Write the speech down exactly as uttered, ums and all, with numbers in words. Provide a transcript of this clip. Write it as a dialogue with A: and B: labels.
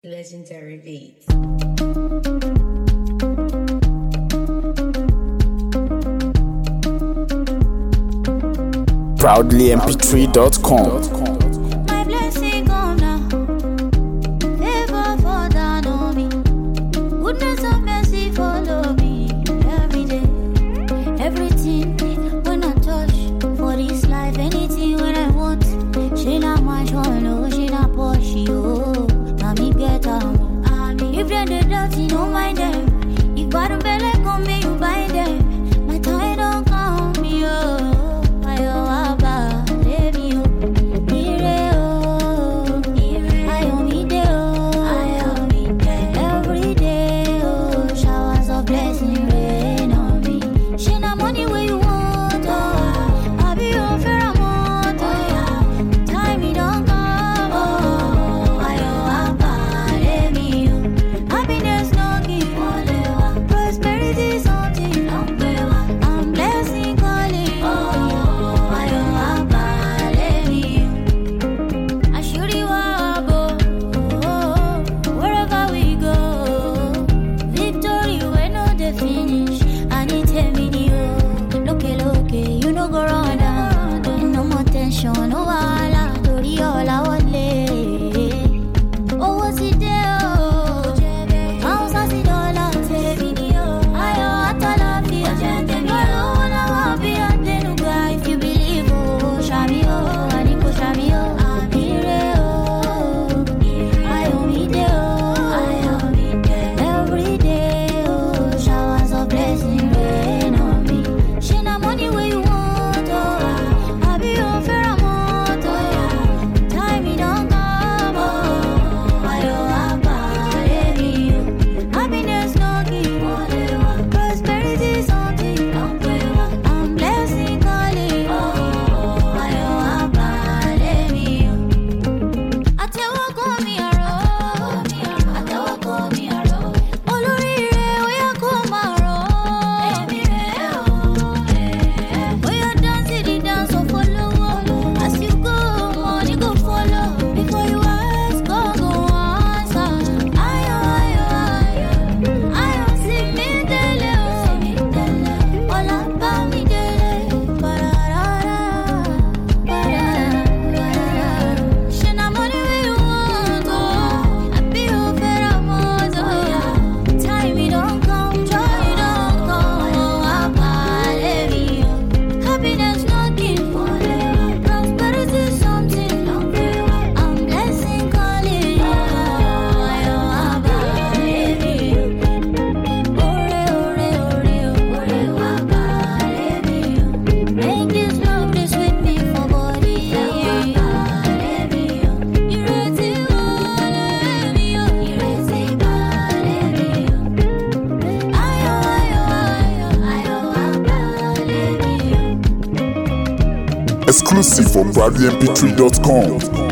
A: Legendary beats.
B: proudly m p three dot com.
C: My blessing come now. Favor fall down on me. Goodness and mercy follow me every day. Everything when I touch for this life, anything when I want. She not my one, oh, she not push you. Now me get up. If they're the dirty, don't mind them. If bottom belly come me, you buy them. My time don't come me, oh.
B: Exclusive for proudly m p three dot com.